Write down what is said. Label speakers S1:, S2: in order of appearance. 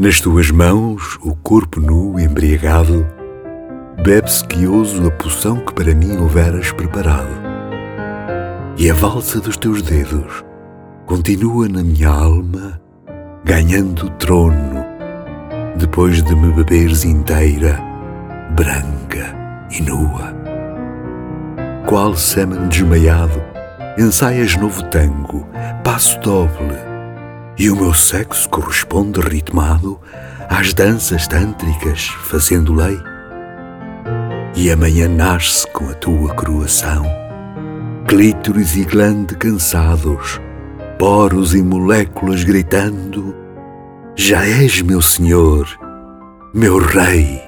S1: Nas tuas mãos, o corpo nu, embriagado, bebe sequioso a poção que para mim houveras preparado. E a valsa dos teus dedos continua na minha alma, ganhando trono, depois de me beberes inteira, branca e nua. Qual sêmen desmaiado, ensaias novo tango, passo doble, e o meu sexo corresponde ritmado às danças tântricas, fazendo lei. E amanhã nasce com a tua coroação, clítoris e glande cansados, poros e moléculas gritando: já és meu senhor, meu rei.